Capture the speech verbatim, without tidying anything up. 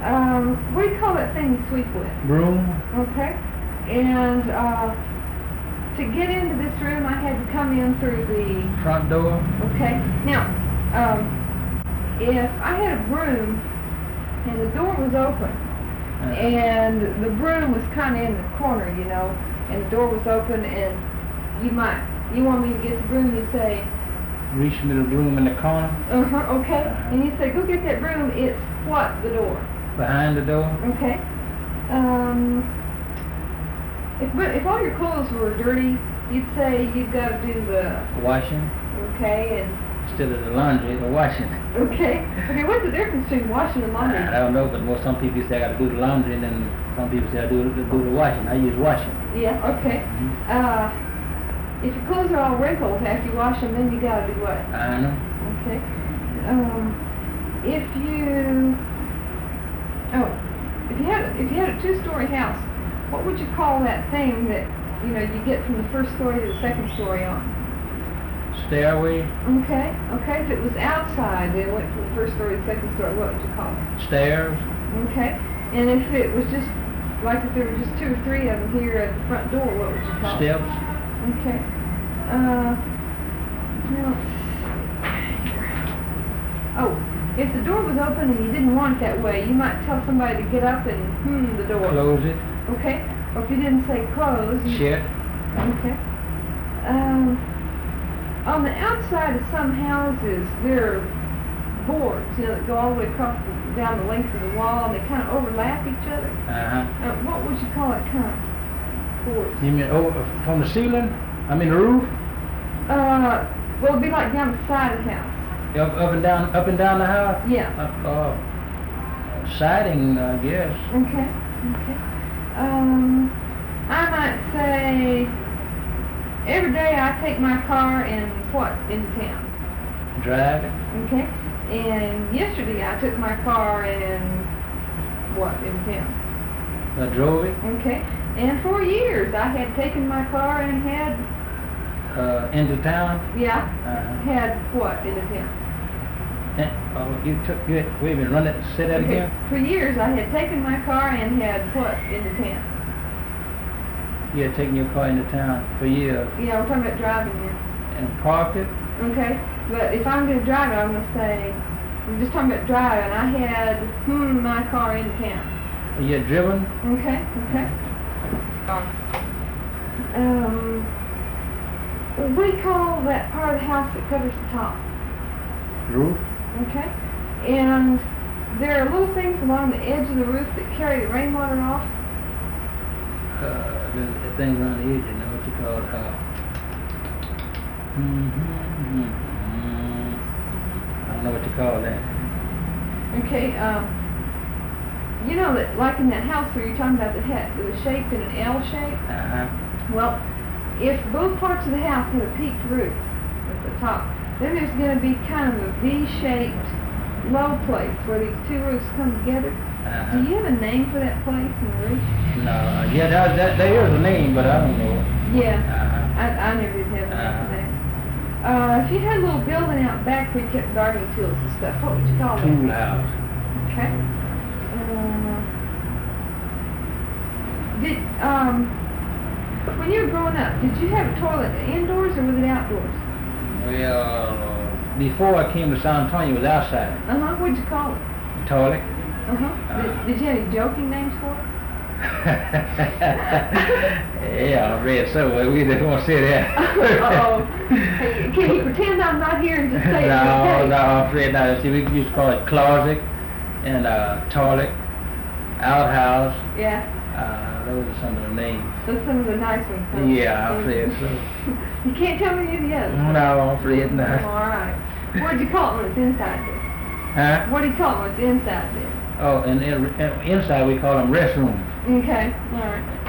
um, what do you call that thing you sweep with? Broom. Okay. And uh, to get into this room, I had to come in through the Front door. Okay. Now, um, if I had a broom and the door was open Uh, and the broom was kind of in the corner, you know, and the door was open, and you might, you want me to get the broom, you say, Reach me the broom in the corner. uh-huh, okay. Uh-huh. And you say, go get that broom, it's what, the door? Behind the door. Okay. Um, if, if all your clothes were dirty, you'd say you've got to do the, Washing. okay, and, Instead of the laundry, the washing. okay. Okay, what's the difference between washing and laundry? I don't know, but most some people say I got to do the laundry, and then some people say I do, do the washing. I use washing. Yeah, okay. Mhm. Uh, if your clothes are all wrinkled after you wash them, then you gotta do what? I know. Okay. Um, if you, oh, if you had, a, if you had a two-story house, what would you call that thing that, you know, you get from the first story to the second story on? Stairway. Okay, okay. If it was outside, then it went from the first story to the second story, what would you call it? Stairs. Okay. And if it was just, like if there were just two or three of them here at the front door, what would you call it? Steps. Okay. Uh, now, oh, if the door was open and you didn't want it that way, you might tell somebody to get up and hmm the door. Close it. Okay. Or if you didn't say close. You, Shut. okay. Um, on the outside of some houses, there are boards, you know, that go all the way across the, down the length of the wall, and they kind of overlap each other. Uh-huh. Uh, what would you call that kind of boards? You mean oh, from the ceiling? I mean the roof? Uh, well, it'd be like down the side of the house. Up, up and down, up and down the house? Yeah. Uh, uh, siding, I guess. Okay. Okay. Um, I might say every day I take my car and what into town. Drive it. Okay. And yesterday I took my car and what into town. I drove it. Okay. And for years I had taken my car and had Uh, into town. yeah Uh-huh. had what into town. And, oh, you took, you had, wait a minute, run that, say that Okay. again? For years I had taken my car and had what into town. You had taken your car into town for years Yeah, we're talking about driving now. and parked it? Okay, but if I'm going to drive it, I'm going to say, we're just talking about driving. I had, hmm, my car into town. You had driven? Okay, okay. Um, what do you call that part of the house that covers the top? Roof? Okay, and there are little things along the edge of the roof that carry the rainwater off. Uh, the, the things on the edge, you know what you call it? Uh, mm-hmm, mm-hmm. I don't know what you call that. Okay, um, you know that, like in that house where you're talking about that had, it was shaped in an L shape? Uh-huh. Well, if both parts of the house had a peaked roof at the top, then there's going to be kind of a V-shaped low place where these two roofs come together. Uh-huh. Do you have a name for that place in the roof? No, yeah, that, that, there is a name, but I don't know it. Yeah, Uh-huh. I, I never did have a name for Uh-huh. that. Uh, if you had a little building out back where you kept gardening tools and stuff, what would you call it? Tool house. Okay. Uh, did, um, when you were growing up, did you have a toilet indoors or was it outdoors? Well, uh, before I came to San Antonio, it was outside. Uh-huh, what'd you call it? Toilet. Uh-huh. Uh, Did, did you have any joking names for it? Yeah, I read so, but we just won't say that. Uh-oh. Hey, can you pretend I'm not here and just say No, it? no, I'm afraid not. See, we used to call it closet and uh, toilet, outhouse. Yeah, Uh, those are some of the names. those are some of the nice ones. Huh? Yeah, I'm afraid so. You can't tell me any of the others. No, I'm afraid Oh, not. all right. What do you call it when it's inside there? Huh? What do you call it when it's inside there? Oh, and, and, and inside we call them restrooms. Okay, all right.